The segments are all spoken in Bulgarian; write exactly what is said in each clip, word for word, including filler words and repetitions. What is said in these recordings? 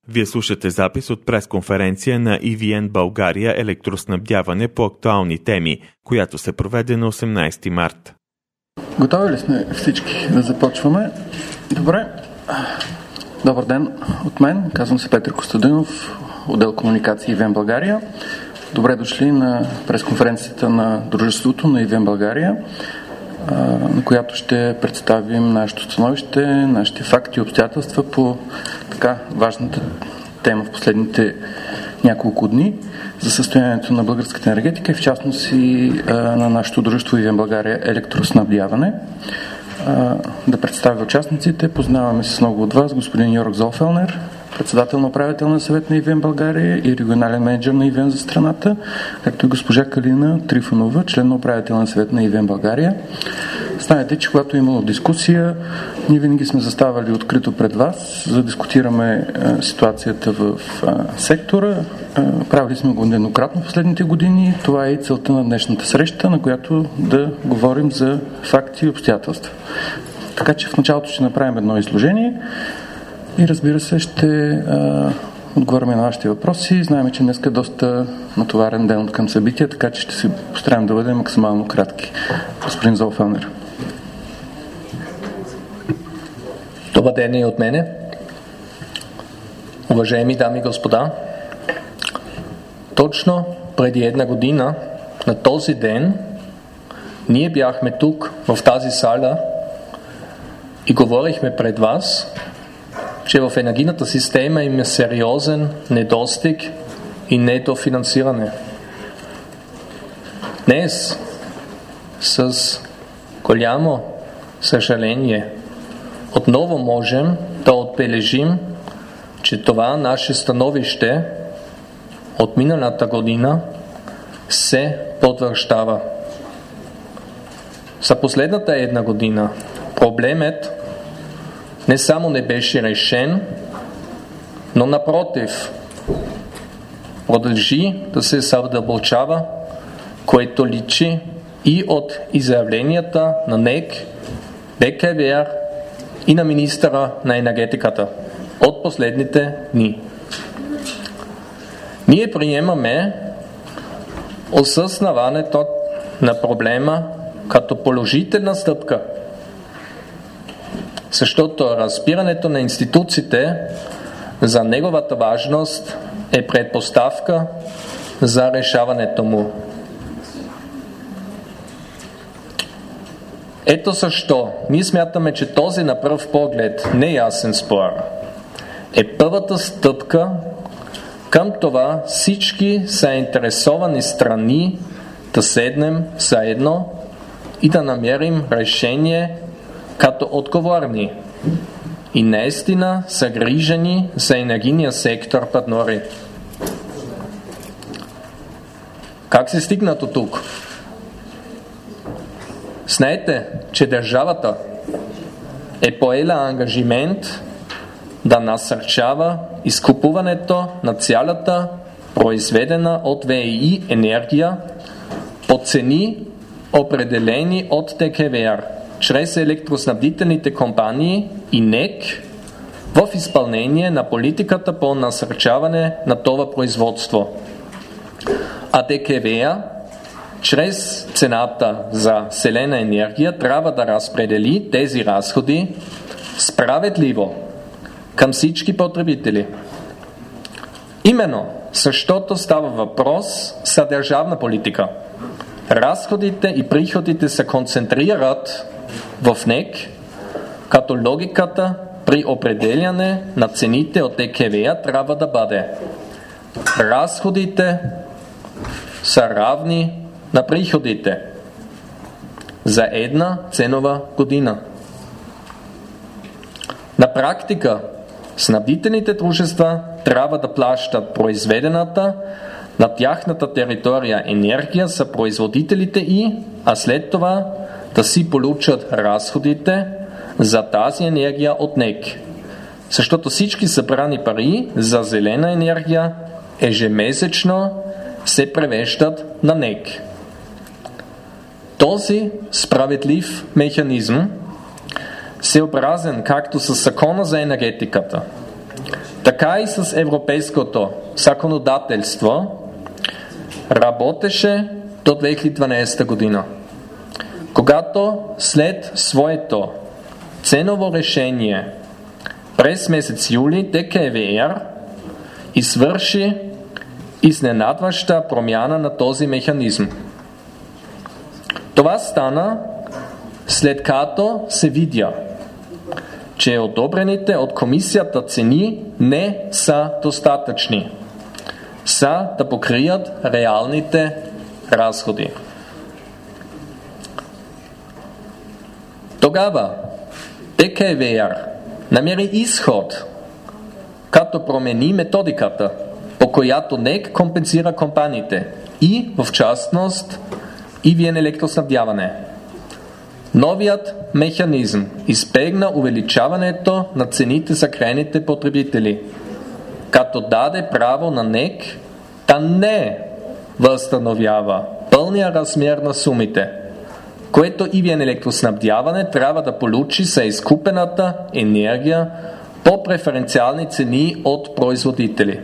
Вие слушате запис от пресконференция на и ви ен България електроснабдяване по актуални теми, която се проведе на осемнайсети март. Готови ли сме всички да започваме? Добре. Добър ден от мен. Казвам се Петър Костадинов, отдел комуникации и ви ен България. Добре дошли на пресконференцията на дружеството на и ви ен България, на която ще представим нашето становище, нашите факти и обстоятелства по така важната тема в последните няколко дни за състоянието на българската енергетика и в частност и а, на нашето дружество и ви ен България електроснабдяване. А, да представя участниците. Познаваме се с много от вас. Господин Йорг Золфелнер, председател на управителния съвет на и ви ен България и регионален менеджер на и ви ен за страната, както и госпожа Калина Трифонова, член на управителния съвет на и ви ен България. Знаете, че когато е имало дискусия, ние винаги сме заставали открито пред вас, за да дискутираме а, ситуацията в а, сектора. А, правили сме го нееднократно в последните години. Това е и целта на днешната среща, на която да говорим за факти и обстоятелства. Така че в началото ще направим едно изложение и разбира се ще а, отговорим на вашите въпроси. Знаем, че днес е доста натоварен ден към събития, така че ще се постараем да бъдем максимално кратки. Господин Золфелнер. Добър ден и от мене. Уважаеми дами и господа, точно преди една година на този ден ние бяхме тук в тази сала и говорихме пред вас, че в енергийната система има сериозен недостиг и недофинансиране. Днес с голямо съжаление отново можем да отбележим, че това наше становище от миналата година се потвърждава. За последната една година проблемът не само не беше решен, но напротив продължи да се задълбочава, което личи и от изявленията на НЕК, БКВР и на министъра на енергетиката от последните дни. Ние приемаме осъзнаването на проблема като положителна стъпка, защото разбирането на институциите за неговата важност е предпоставка за решаването му. Ето защо ние смятаме, че този на пръв поглед неясен спор е първата стъпка към това всички заинтересовани страни да седнем заедно и да намерим решение като отговорни и наистина загрижени за енергийния сектор партньори. Как се стигна до тук? Знаете, че държавата е поела ангажимент да насърчава изкупуването на цялата произведена от ВЕИ енергия по цени определени от ДКВР чрез електроснабдителните компании и НЕК в изпълнение на политиката по насърчаване на това производство. А ДКВР чрез цената за зелена енергия трябва да разпредели тези разходи справедливо към всички потребители. Именно защото става въпрос за държавна политика. Разходите и приходите се концентрират в НЕК, като логиката при определяне на цените от ДКВР трябва да бъде: разходите са равни на приходите за една ценова година. На практика снабдителните дружества трябва да плащат произведената на тяхната територия енергия за производителите и, а след това да си получат разходите за тази енергия от НЕК. Защото всички събрани пари за зелена енергия ежемесечно се превеждат на НЕК. Този справедлив механизъм, съобразен както с закона за енергетиката, така и с европейското законодателство работеше до две хиляди и дванадесета година, когато след своето ценово решение през месец юли ДКЕВР извърши изненадваща промяна на този механизъм. Това стана след като се видя, че одобрените от комисията цени не са достатъчни, са да покрият реалните разходи. Тогава ДКЕВР намери изход, като промени методиката, по която НЕК компенсира компаниите и, в частност, и ЕВН електроснабдяване. Новият механизъм избегна увеличаването на цените за крайните потребители, като даде право на НЕК да не възстановява пълния размер на сумите, което и ЕВН електроснабдяване трябва да получи за изкупената енергия по преференциални цени от производители.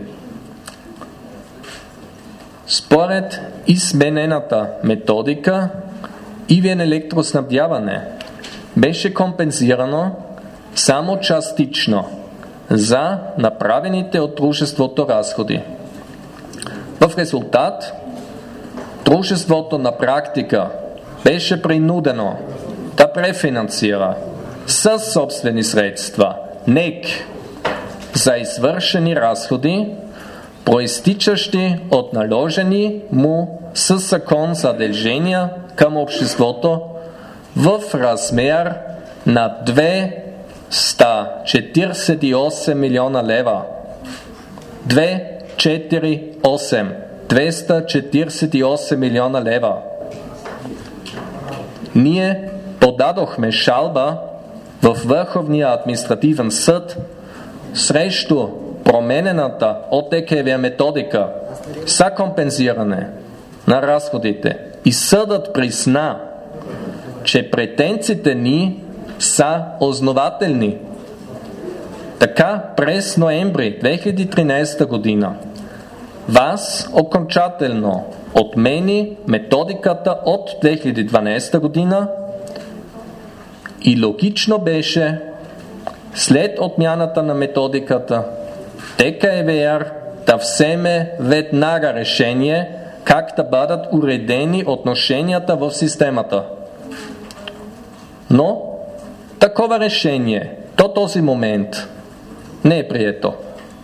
Според изменената методика, и ЕВН електроснабдяване беше компенсирано само частично за направените от дружеството разходи. В резултат, дружеството на практика беше принудено да префинансира със собствени средства НЕК за извършени разходи, проистичащи от наложени му със закон задължения към обществото в размер на двеста четиридесет и осем милиона лева. двеста четиридесет и осем. двеста четиридесет и осем милиона лева. Ние подадохме жалба в Върховния административен съд срещу променената от ДКЕВР методика за компенсиране на разходите и съдът призна, че претенциите ни са основателни. Така през ноември две хиляди и тринадесета година ВАС окончателно отмени методиката от две хиляди и дванадесета година и логично беше след отмяната на методиката ДКЕВР да вземе веднага решение как да бъдат уредени отношенията в системата. Но такова решение до този момент не е прието.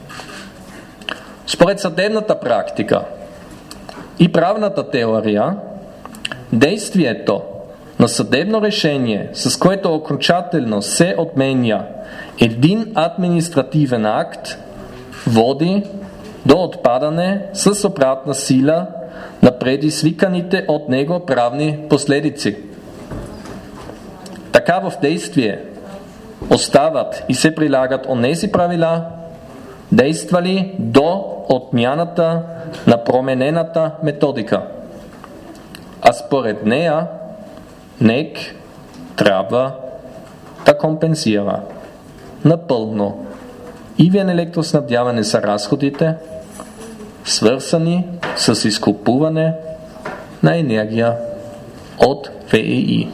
Според съдебната практика и правната теория, действието на съдебно решение, с което окончателно се отменя един административен акт, води до отпадане с обратна сила на предизвиканите от него правни последици. Така в действие остават и се прилагат онези правила, действали до отмяната на променената методика. А според нея НЕК трябва да компенсира напълно и ЕВН електроснабдяване за разходите, свързани с изкупуване на енергия от ВЕИ.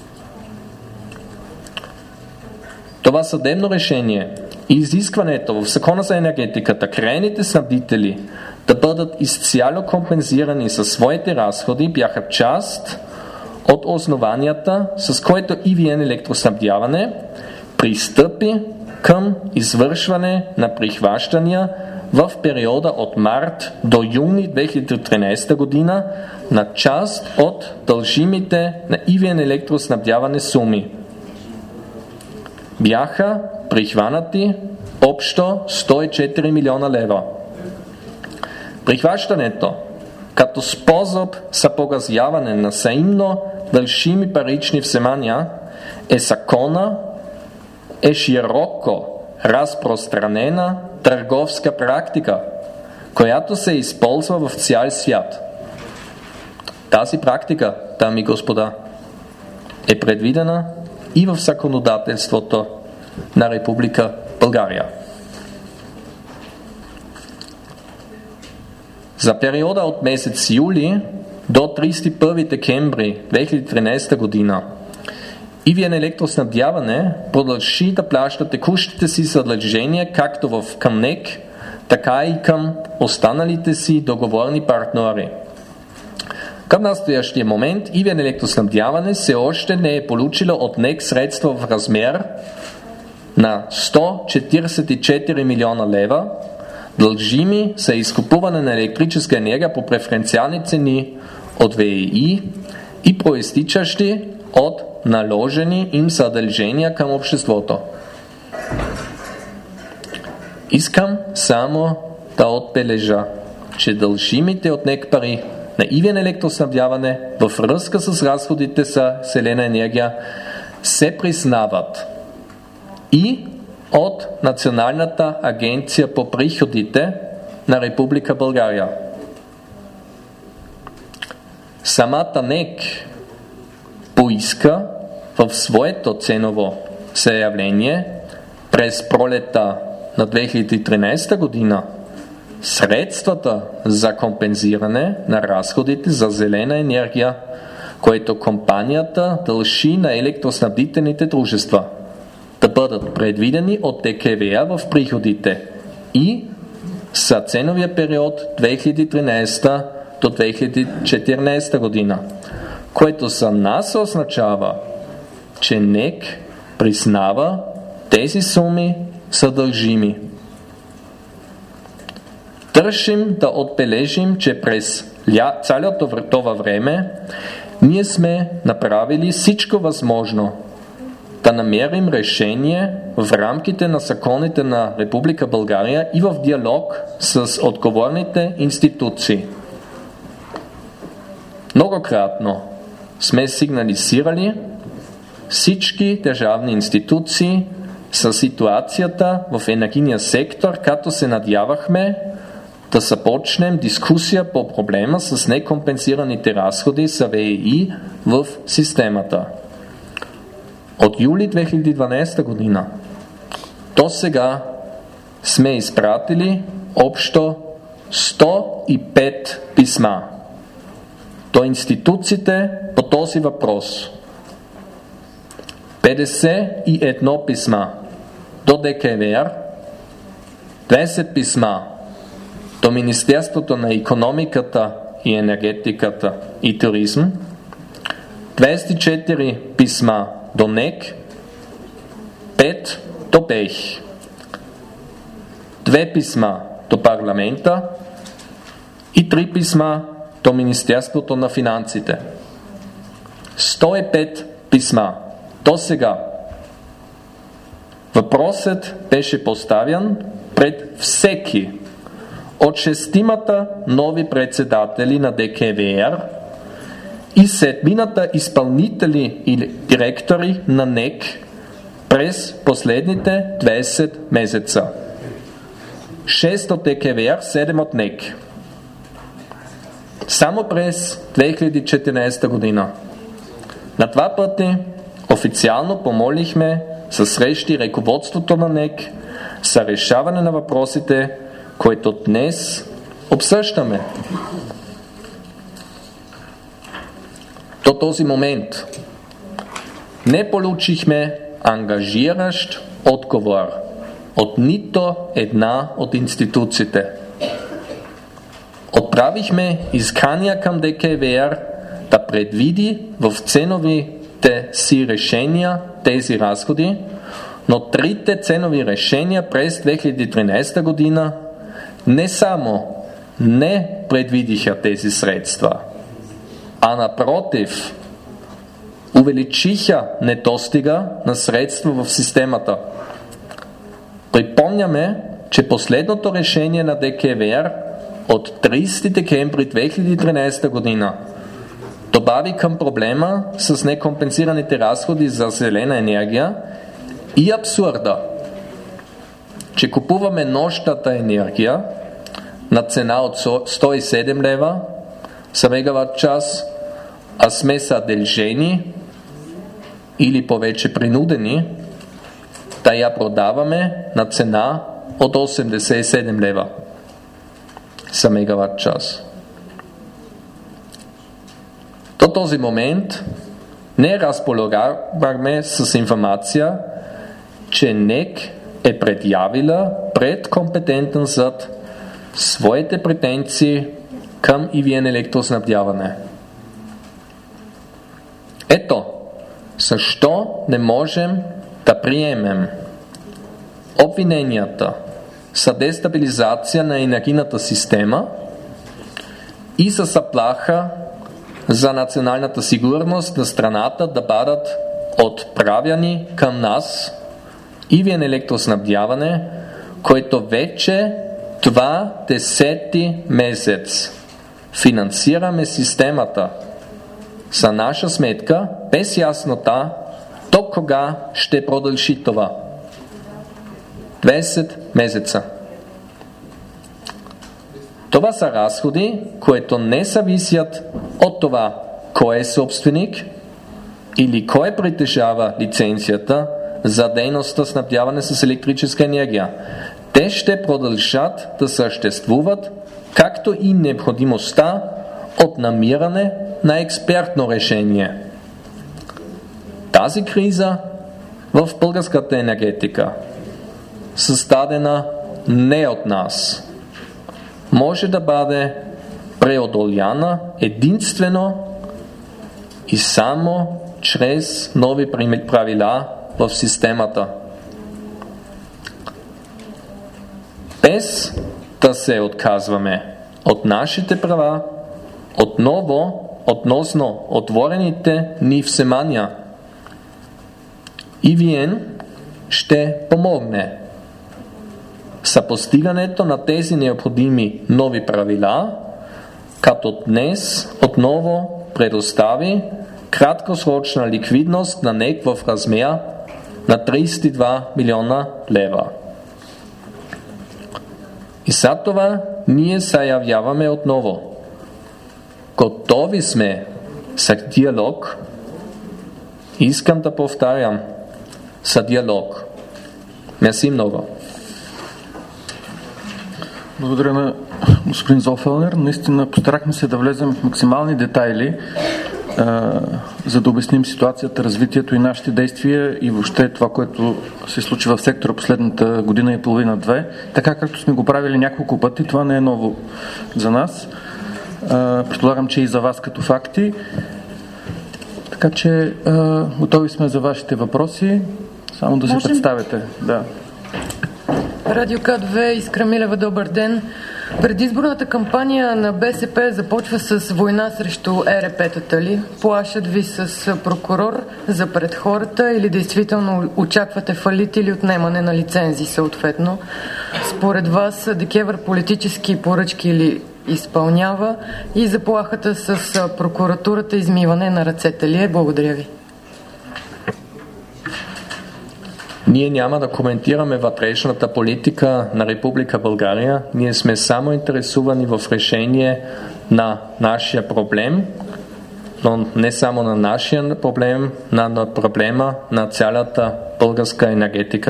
Това съдебно решение и изискването в Закона за енергетиката крайните снабдители да бъдат изцяло компенсирани със своите разходи бяха част от основанията, с което и ЕВН електроснабдяване пристъпи към извършване на прихващания в периода от март до юни две хиляди и тринадесета година на част от дължимите на и ЕВН електроснабдяване суми. Бяха прихванати общо сто и четири милиона лева. Прихващането като способ за погасяване на взаимно дължими парични вземания е закона е широко разпространена търговска практика, която се използва в цял свят. Тази практика, дами и господа, е предвидена и в законодателството на Република България. За периода от месец юли до тридесет и първи декември две хиляди и тринадесета година и ви ен Електроснабдяване продължи да плаща текущите си задължения както в към НЕК, така и към останалите си договорни партньори. Към настоящия момент и ви ен Електроснабдяване все още не е получило от НЕК средства в размер на сто четиридесет и четири милиона лева, дължими за изкупуване на електрическа енергия по преференциални цени от ВЕИ и проистичащи от наложени им задължения към обществото. Искам само да отбележа, че дължимите от НЕК пари на и ви ен Електроснабдяване във връзка с разходите за зелена енергия се признават и от Националната агенция по приходите на Република България. Самата НЕК поиска в своето ценово заявление през пролета на две хиляди и тринадесета година средствата за компензиране на разходите за зелена енергия, което компанията дължи на електроснабдителните дружества, да бъдат предвидени от ДКЕВР в приходите и за ценовия период две хиляди и тринадесета до две хиляди и четиринадесета година, което за нас означава, че НЕК признава тези суми са дължими. Държим да отбележим, че през цялото това време ние сме направили всичко възможно да намерим решение в рамките на законите на Република България и в диалог с отговорните институции. Многократно сме сигнализирали всички държавни институции за ситуацията в енергийния сектор, като се надявахме да започнем дискусия по проблема с некомпенсираните разходи за ВЕИ в системата. От юли две хиляди и дванадесета година до сега сме изпратили общо сто и пет писма до институциите по този въпрос. петдесет и едно писма до ДКЕВР, двадесет писма до Министерството на икономиката и енергетиката и туризъм, двадесет и четири писма до НЕК, пет до БЕХ, две писма до парламента и три писма до Министерството на финансите. сто и пет писма до сега. Въпросът беше поставен пред всеки от шестимата нови председатели на ДКЕВР и седмината изпълнители или директори на НЕК през последните двадесет месеца. шест от ДКЕВР, седем от НЕК. Само през две хиляди и четиринадесета година. На два пъти официално помолихме за срещи ръководството на НЕК за решаване на въпросите, които днес обсъждаме. До този момент не получихме ангажиращ отговор от нито една от институциите. Отправихме искания към ДКЕВР да предвиди в ценовите си решения тези разходи, но трите ценови решения през две хиляди и тринадесета година не само не предвидиха тези средства, а напротив увеличиха недостига на средства в системата. Припомняме, че последното решение на ДКЕВР от тридесети декември две хиляди и тринадесета година добави към проблема с некомпенсираните разходи за зелена енергия и абсурда, че купуваме нощната енергия на цена от сто и седем лева за мегаватт час, а сме задължени или повече принудени да я продаваме на цена от осемдесет и седем лева. за мегаватт час. До този момент не разполагахме с информация, че НЕК е предявила пред компетентен съд своите претенции към и ви ен електроснабдяване. Ето, защо не можем да приемем обвиненията за дестабилизация на енергийната система и за заплаха за националната сигурност на страната да бъдат отправяни към нас и ви ен електроснабдяване, който вече два десети месец финансираме системата за наша сметка, без яснота до кога ще продължи това. двайсет месеца. Това са разходи, които не зависят от това кой е собственик или кой притежава лицензията за дейността снабдяване с електрическа енергия. Те ще продължат да съществуват, както и необходимостта от намиране на експертно решение. Тази криза в българската енергетика, създадена не от нас, може да бъде преодоляна единствено и само чрез нови правила в системата. Без да се отказваме от нашите права, отново относно отворените ни вземания, и ви ен ще помогне за постигането на тези необходими нови правила, като днес отново предостави краткосрочна ликвидност на НЕК в размер на трийсет и два милиона лева. И за това ние заявяваме отново: готови сме за диалог. Искам да повтарям, за диалог. Мерси много. Благодаря на господин Золфелнер. Наистина постарахме се да влезем в максимални детайли, а, за да обясним ситуацията, развитието и нашите действия и въобще това, което се случи в сектора последната година и половина-две. Така както сме го правили няколко пъти, това не е ново за нас. А, предполагам, че и за вас като факти. Така че а, готови сме за вашите въпроси. Само да се Можем? представите. Да. Радио К две, Искра Милева, добър ден. Предизборната кампания на Бе Се Пе започва с война срещу Е Ер Пе-тата ли? Плашат ви с прокурор за пред хората или действително очаквате фалит или отнемане на лицензи съответно? Според вас ДКЕВР политически поръчки ли изпълнява и заплахата с прокуратурата измиване на ръцете ли е? Благодаря ви. Ние няма да коментираме вътрешната политика на Република България. Ние сме само интересувани в решение на нашия проблем, но не само на нашия проблем, но на проблема на цялата българска енергетика.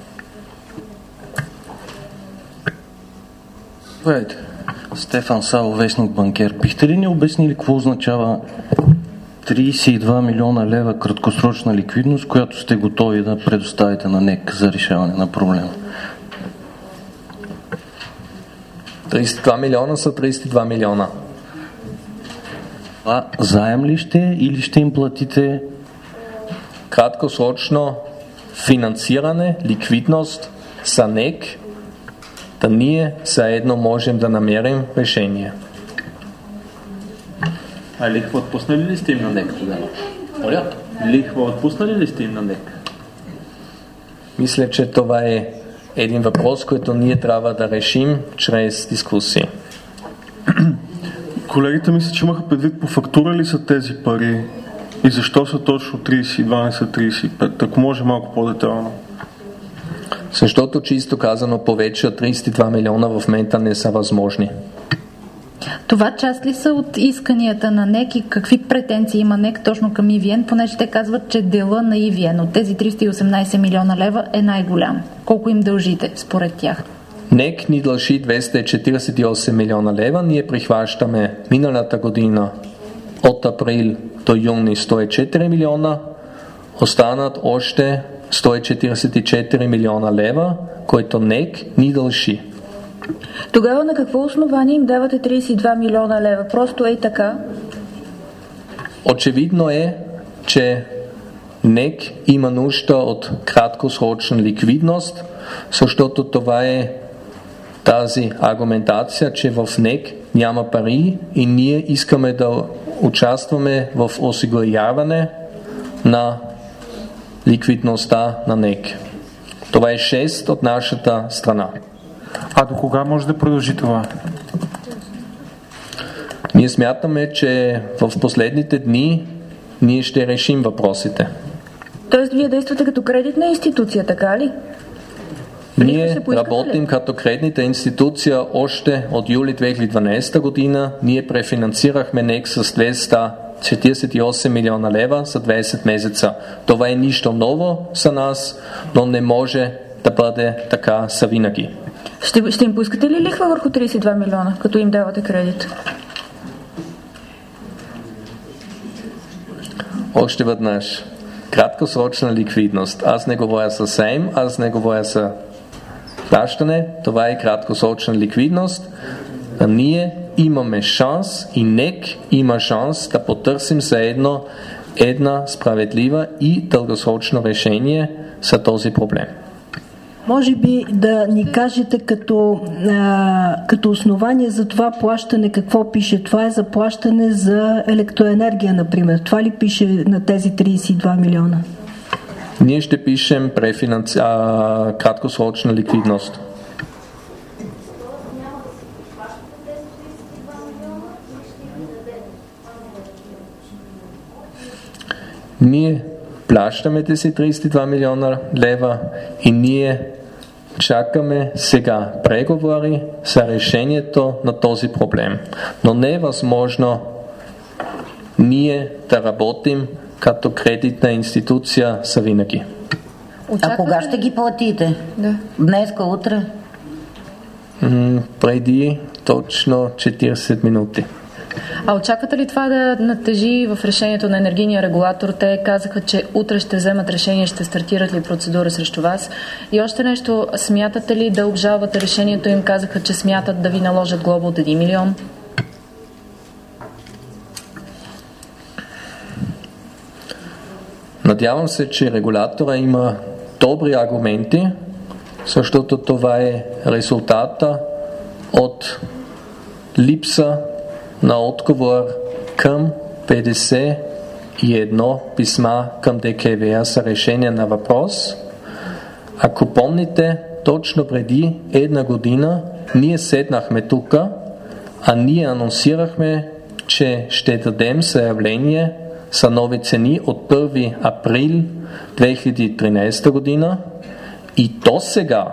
Здравейте. Стефан Савов, вестник банкер. Бихте ли ни обяснили какво означава трийсет и два милиона лева краткосрочна ликвидност, която сте готови да предоставите на НЕК за решаване на проблема? трийсет и два милиона са трийсет и два милиона. А заем ли ще или ще им платите? Краткосрочно финансиране, ликвидност за НЕК, да ние заедно можем да намерим решение. А лихва отпуснали ли сте им на НЕК тогава? Оля? Лихва отпуснали ли сте им на НЕК? Мисля, че това е един въпрос, който ние трябва да решим чрез дискусии. Колегите мисля, че имаха предвид по фактура ли са тези пари и защо са точно трийсет и два, не са трийсет и пет? Ако може малко по-детайлно. Защото чисто казано повече от трийсет и два милиона в момента не са възможни. Това част ли са от исканията на НЕК и какви претенции има НЕК точно към И Ви Ен, понеже те казват, че дела на И Ви Ен от тези триста и осемнайсет милиона лева е най-голям. Колко им дължите според тях? НЕК ни дължи двеста четиридесет и осем милиона лева, ние прихващаме миналата година от април до юни сто и четири милиона, останат още сто четиридесет и четири милиона лева, които НЕК ни дължи. Тогава на какво основание им давате тридесет и два милиона лева? Просто е така? Очевидно е, че НЕК има нужда от краткосрочна ликвидност, защото това е тази аргументация, че в НЕК няма пари и ние искаме да участваме в осигуряване на ликвидността на НЕК. Това е шест от нашата страна. А до кога може да продължи това? Ние смятаме, че в последните дни ние ще решим въпросите. Тоест вие действате като кредитна институция, така ли? Ние работим като кредитна институция още от юли две хиляди и дванадесета година. Ние префинансирахме НЕК с двеста четиридесет и осем милиона лева за двадесет месеца. Това е нищо ново за нас, но не може да бъде така за винаги. Ще, ще им поискате ли лихва върху тридесет и два милиона, като им давате кредит? Още веднъж. Краткосрочна ликвидност. Аз не говоря за заем, аз не говоря за плащане. Това е краткосрочна ликвидност. А ние имаме шанс и НЕК има шанс да потърсим заедно една справедлива и дългосрочно решение за този проблем. Може би да ни кажете като, а, като основание за това плащане какво пише? Това е за плащане за електроенергия, например. Това ли пише на тези тридесет и два милиона? Ние ще пишем префинанци... а, краткосрочна ликвидност. Ние плащаме тези тридесет и два милиона лева и ние чакаме сега преговори за решението на този проблем. Но не е възможно ние да работим като кредитна институция за винаги. А кога ще ги платите? Да. Днеска, утре? М- преди точно четиридесет минути. А очаквате ли това да натежи в решението на енергийния регулатор? Те казаха, че утре ще вземат решение, ще стартират ли процедура срещу вас. И още нещо, смятате ли да обжалвате решението? Им казаха, че смятат да ви наложат глоба от един милион. Надявам се, че регулатора има добри аргументи, защото това е резултата от липса на отговор към петдесет и едно писма към ДКЕВР за решение на въпрос. Ако помните, точно преди една година ние седнахме тук, а ние анонсирахме, че ще дадем заявление за нови цени от първи април две хиляди и тринадесета година и до сега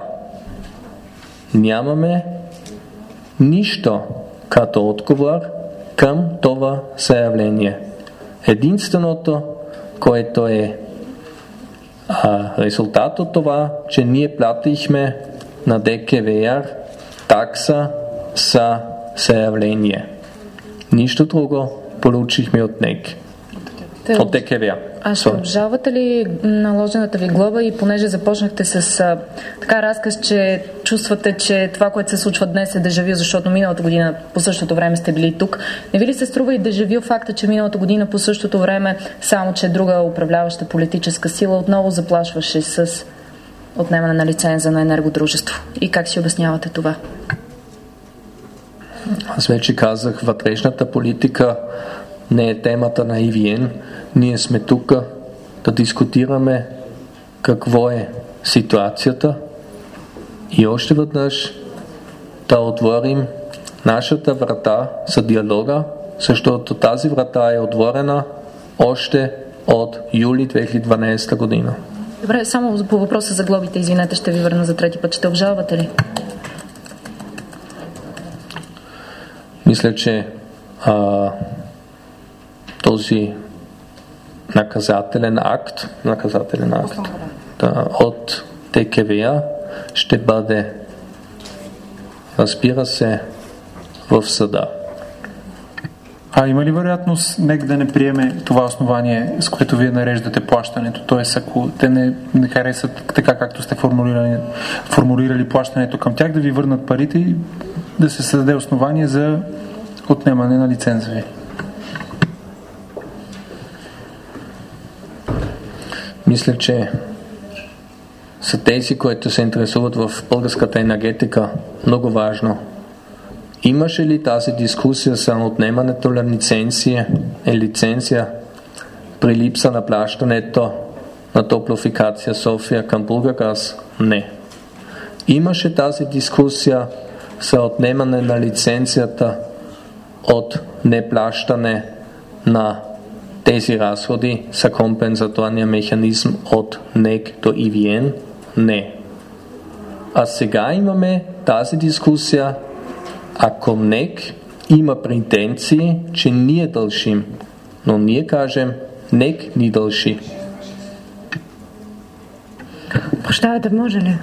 нямаме нищо като отговор към това заявление. Единственото, което е а, резултат от това, че ние платихме на ДКЕВР такса за заявление. Нищо друго получихме от НЕК. От ДКЕВР. А ще обжалвате ли наложената ви глоба и понеже започнахте с а, така разказ, че чувствате, че това, което се случва днес е дежавю, защото миналата година по същото време сте били тук. Не ви ли се струва и дежавю факта, че миналата година по същото време, само че друга управляваща политическа сила отново заплашваше с отнемане на лиценза на енергодружество? И как си обяснявате това? Аз вече казах, вътрешната политика не е темата на И Ви Ен. Ние сме тук да дискутираме какво е ситуацията и още веднъж да отворим нашата врата за диалога, защото тази врата е отворена още от юли две хиляди и дванадесета година. Добре, само по въпроса за глобите, извинете, ще ви върна за трети път. Ще обжалвате ли? Мисля, че а, този наказателен акт, наказателен акт да, от ДКЕВР ще бъде разбира се, в съда. А има ли вероятност НЕК да не приеме това основание, с което вие нареждате плащането? Тоест, ако те не, не харесат така, както сте формулирали, формулирали плащането към тях, да ви върнат парите и да се създаде основание за отнемане на лиценза ви? Мисля, че са тези, които се интересуват в българската енергетика, много важно. Имаше ли тази дискусия за отнемането на лицензия, е лицензия при липса на плащането на Топлофикация София към Булгаргаз? Не. Имаше тази дискусия за отнемане на лицензията от неплащане на тези разходи за компенсаторния механизъм от НЕК до И Ви Ен? Не. А сега имаме тази дискусия, ако НЕК има претенции, че ние дължим, но ние кажем, НЕК ни дължи. Прощавайте, може ли?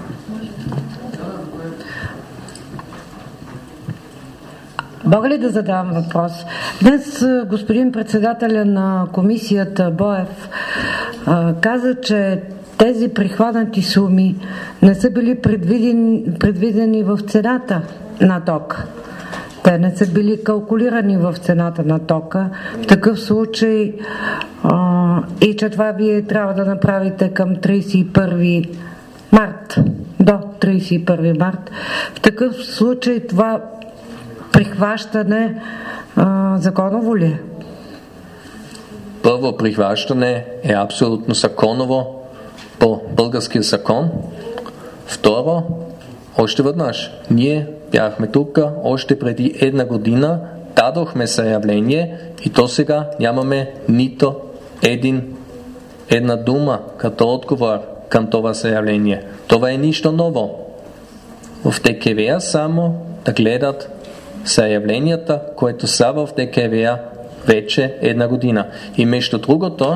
Мога ли да задам въпрос? Днес господин председателя на комисията Боев каза, че тези прихванати суми не са били предвидени, предвидени в цената на тока. Те не са били калкулирани в цената на тока. В такъв случай а, и че това вие трябва да направите към тридесет и първи март, до тридесет и първи март. В такъв случай това прихващане а, законово ли е? Първо, прихващане е абсолютно законово по българския закон. Второ, още веднъж, ние бяхме тук още преди една година, дадохме заявление и то сега нямаме нито един, една дума като отговор към това заявление. Това е нищо ново. В Д К В само да гледат заявленията, които са в Д К В вече една година. И между другото,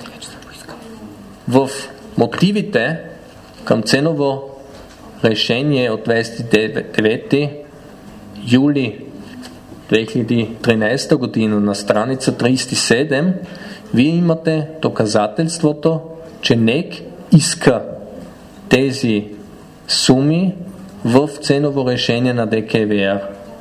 в мотивите към ценово решение от двадесет и девети юли две хиляди и тринадесета година на страница тридесет и седем вие имате доказателството, че НЕК иска тези суми в ценово решение на Д К В.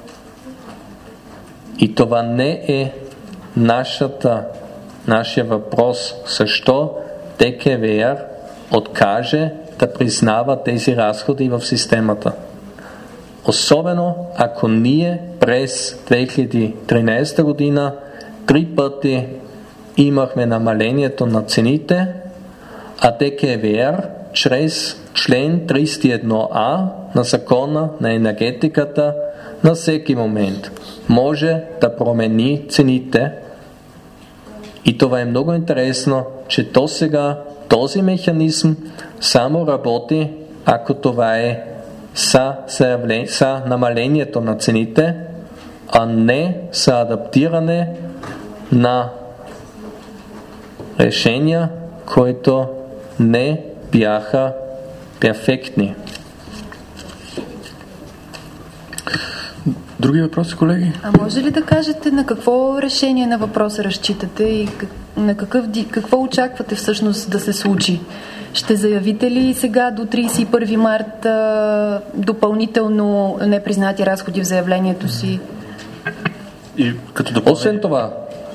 И това не е нашата, нашия въпрос. Защо Д К В откаже да признава тези разходи в системата? Особено ако ние през две хиляди и тринадесета година три пъти имахме намалението на цените, а Д К В чрез член тридесет и едно А на закона на енергетиката на всеки момент може да промени цените. И това е много интересно, че до сега този механизъм само работи, ако това е са, са намалението на цените, а не са адаптиране на решения, които не бяха перфектни. Други въпроси, колеги? А може ли да кажете на какво решение на въпроса разчитате и на какъв, какво очаквате всъщност да се случи? Ще заявите ли сега до тридесет и първи март а, допълнително непризнати разходи в заявлението си? И като допълнение... Освен това,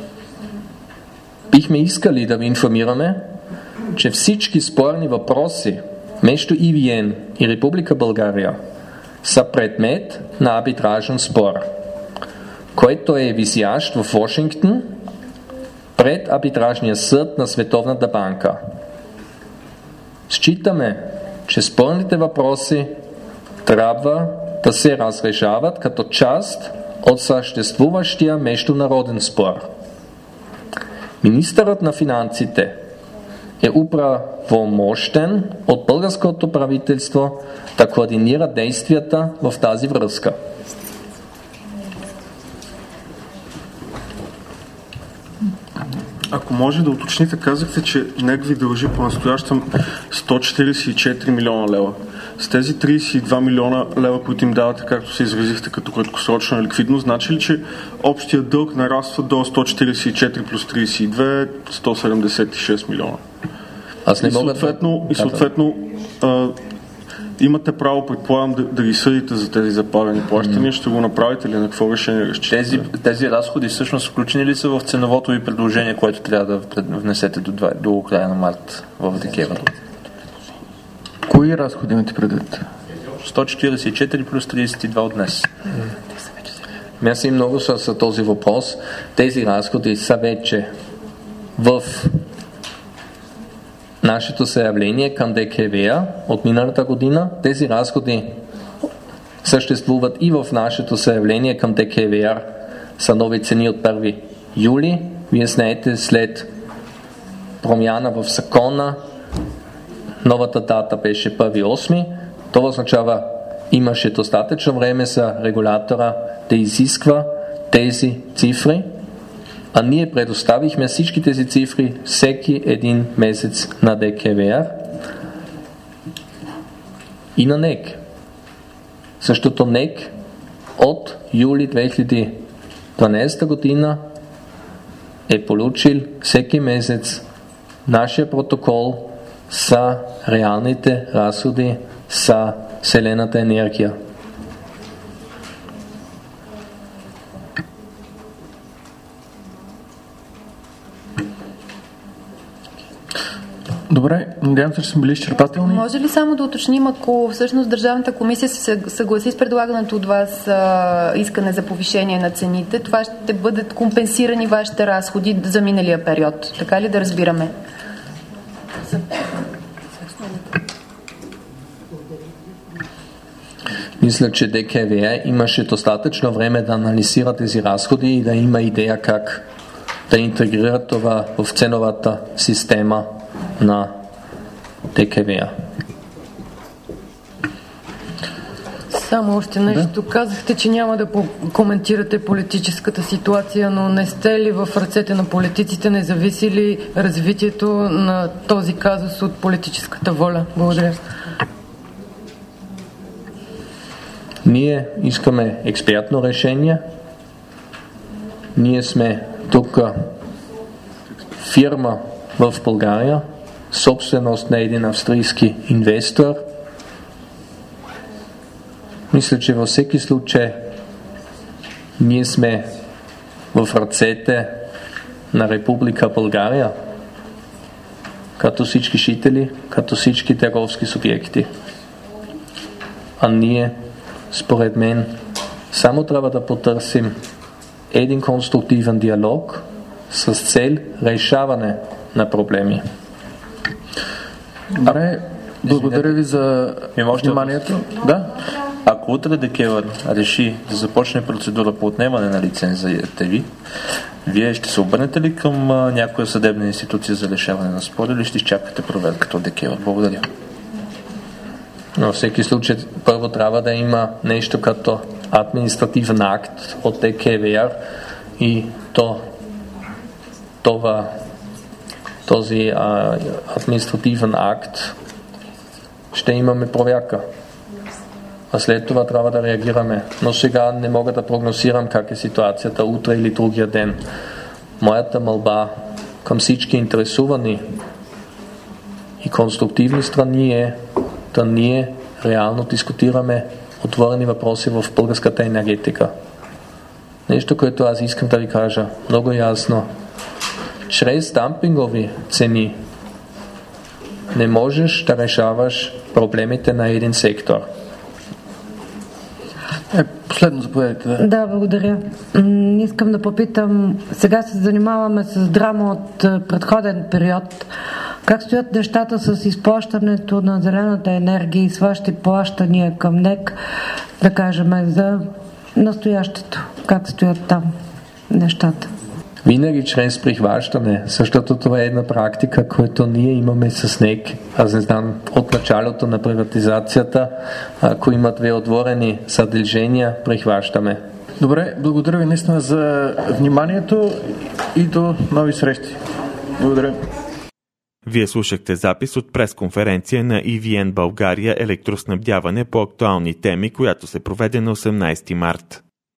бихме искали да ви информираме, че всички спорни въпроси между И Ви Ен и Република България са предмет на арбитражен спор, който е висящ в Вашингтон пред арбитражния съд на Световната банка. Считаме, че спорните въпроси трябва да се разрешават като част от съществуващия международен спор. Министърът на финансите е управомощен от българското правителство да координира действията в тази връзка. Ако може да уточните, казахте, че НЕК ви дължи по-настоящем сто четиридесет и четири милиона лева. с тези трийсет и два милиона лева, които им давате, както се изразихте като краткосрочна ликвидност, значи ли, че общия дълг нараства до сто четирийсет и четири плюс трийсет и две, сто седемдесет и шест милиона? Аз не и мога съответно, да... и съответно а, имате право, предполагам, да, да ги съдите за тези запалени плащания. Mm. Ще го направите ли? На какво решение разчитате? Тези, тези разходи всъщност включени ли са в ценовото ви предложение, което трябва да внесете до, до края на март в ДКЕВР? Кои разходи имате предвид? сто четирийсет и четири плюс трийсет и два от днес. Мерси много за този въпрос. Тези разходи са вече в нашето заявление към ДКЕВР от миналата година. Тези разходи съществуват и в нашето заявление към ДКЕВР са нови цени от първи юли. Вие знаете, след промяна в закона, новата дата беше първи осми. Това означава, имаше достатъчно време за регулатора да изисква тези цифри, а ние предоставихме всички тези цифри всеки един месец на ДКЕВР и на НЕК. Защото НЕК от юли две хиляди и дванадесета година е получил всеки месец нашия протокол са реалните разходи са зелената енергия. Добре, надявам се, че сме били изчерпателни. Може ли само да уточним, ако всъщност Държавната комисия се съгласи с предлаганото от вас а, искане за повишение на цените, това ще бъдат компенсирани вашите разходи за миналия период? Така ли да разбираме? Мисля, че ДКЕВР имаше достатъчно време да анализира тези разходи и да има идея как да интегрира това в ценовата система на ДКЕВР. Само още нещо. Да. Казахте, че няма да коментирате политическата ситуация, но не сте ли в ръцете на политиците? Не зависи ли развитието на този казус от политическата воля? Благодаря. Ние искаме експертно решение. Ние сме тук фирма в България, собственост на един австрийски инвестор. Мисля, че във всеки случай ние сме в ръцете на Република България, като всички жители, като всички търговски субекти. А ние, според мен, само трябва да потърсим един конструктивен диалог с цел решаване на проблеми. Добре, благодаря ви за вниманието. Да? Ако утре ДКЕВР реши да започне процедура по отнемане на лицензията ви, вие ще се обърнете ли към някоя съдебна институция за решаване на спор или ще изчакате проверката от ДКЕВР? Благодаря. Но в всеки случай първо трябва да има нещо като административен акт от ДКЕВР и то, това, този а, административен акт ще имаме проверка. А след това трябва да реагираме. Но сега не мога да прогнозирам как е ситуацията утре или другия ден. Моята молба към всички интересувани и конструктивни страни е да ние реално дискутираме отворени въпроси в българската енергетика. Нещо, което аз искам да ви кажа много ясно. Чрез дампингови цени не можеш да решаваш проблемите на един сектор. Е, последно заповядайте. Да. да, благодаря. М- искам да попитам, сега се занимаваме с драма от предходен период. Как стоят нещата с изплащането на зелената енергия и с вашите плащания към НЕК, да кажем, за настоящето? Как стоят там нещата? Винаги чрез прихващане, защото това е една практика, която ние имаме с НЕК. Аз не знам, от началото на приватизацията, ако има две отворени задължения, прихващаме. Добре, благодаря ви наистина за вниманието и до нови срещи. Благодаря. Вие слушахте запис от пресконференция на и ви ен България електроснабдяване по актуални теми, която се проведе на осемнайсти март.